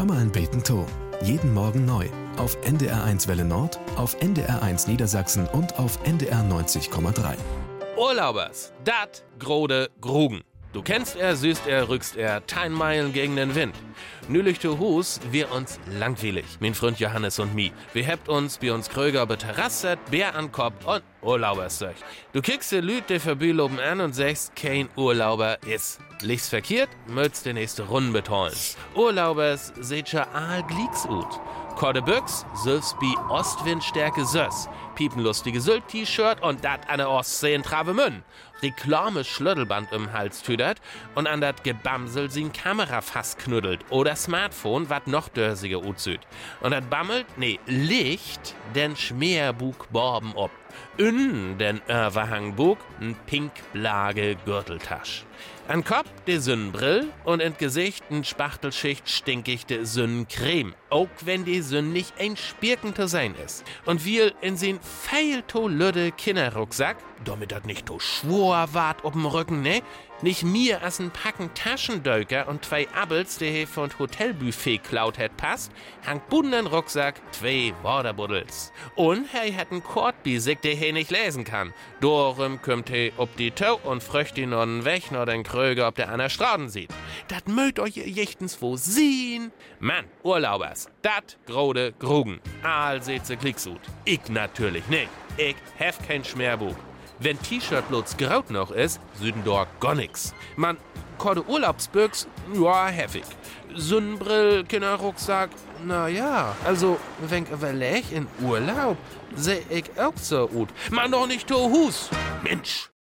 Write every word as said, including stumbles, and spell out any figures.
Hör mal ein Beten to. Jeden Morgen neu. Auf N D R eins Welle Nord, auf N D R eins Niedersachsen und auf N D R neunzig Komma drei. Urlaubers, dat grode Grugen. Du kennst er, süßt er, rückst er, tein Meilen gegen den Wind. Nülich to Hus, wir uns langweilig, mein Freund Johannes und mi. Wir hebt uns bei uns Kröger beterrasset, Bär an Kopf und Urlauberszeug. Du kickst die Lüt de Verbüloben an und sagst, kein Urlauber ist. Lichts verkehrt, möcht's die nächste Runde betollen. Urlaubers seht scha aal glieks ut. Kordebüchs, Sülfs bi Ostwindstärke Söss. Piepenlustige Sylt-T-Shirt und dat an der Ostsee in Travemünn. Reklame Schlüttelband im Hals tüdert und an dat Gebamsel sin Kamera fast knuddelt oder Smartphone wat noch dörsige uzüt. Und dat bammelt, nee, Licht, den Schmeerbug borben ob. Innen den Överhangbug n pinkblage Gürteltasch. An Kopf de Sonnenbrill und in Gesicht n Spachtelschicht stinkig de Sonnencreme. Auch wenn die Sonne nicht ein Spirken zu sein ist. Und wir in sin feilto lüde Kinderrucksack, damit dat nicht to schwor wart ob'm Rücken, ne? Nicht mir as n Packen Taschendölker und zwei Abels, der he von Hotelbuffet klaut het passt, hangt bunden Rucksack, zwei Waterbuddels. Und he hat n Kortbisig, der he nicht lesen kann. Dorum kümmt he ob die Tau und fröcht ihn noch weg, noch den Kröger, ob der an der Straßen sieht. Dat mögt euch jechtens wo sehen. Mann, Urlaubers, dat grode Grugen. Aal seht se Klicksut. Ich natürlich nicht. Ich hef kein Schmerbug. Wenn T-Shirt bloß graut noch ist, süden dort gar nix. Man, korde Urlaubsbüchs, ja, heftig. Sonnenbrill, Kinderrucksack, na ja. Also, wenn ich überleg in Urlaub, seh ich auch so gut. Man doch nicht to Hus. Mensch.